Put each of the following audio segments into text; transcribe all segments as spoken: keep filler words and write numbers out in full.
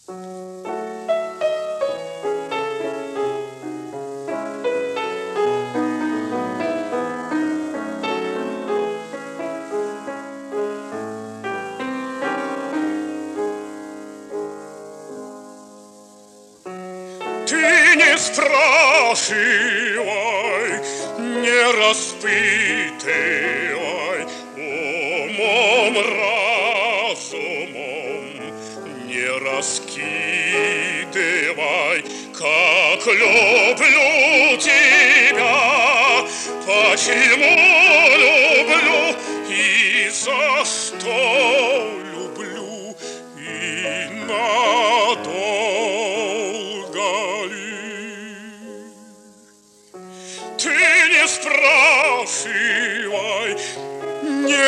Ты не спрашивай, не распытывай, умом, разумом не раскидывай, как люблю тебя, почему люблю и за что люблю, и надолго ли. Ты не спрашивай, не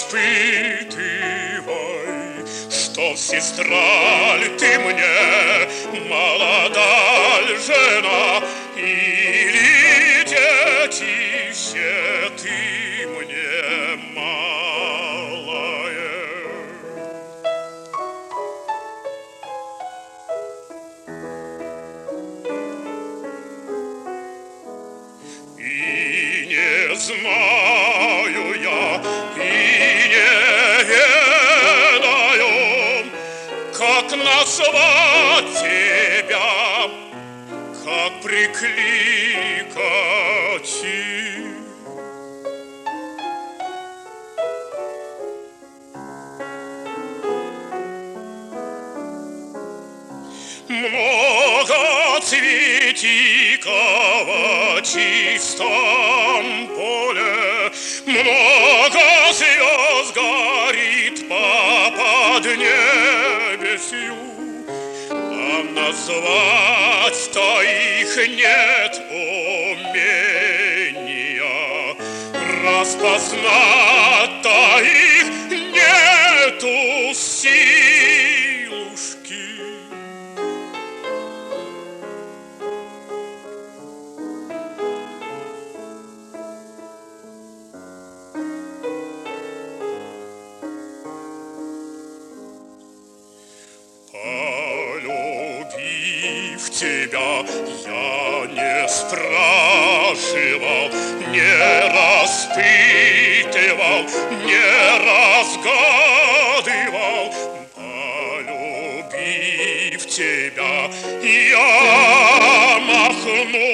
распытывай, что сестра ли ты мне, молода ли жена, или детище ты мне малое. И не знаю я, и не ведаю, как назвать тебя, как прикликать. Много цветиков в чистом поле, много звезд горит по поднебесью, а назвать-то их нет умения, распознать-то их нету силушки. Полюбив тебя, я не спрашивал, не распытывал, не разгадывал. Полюбив тебя, я махнул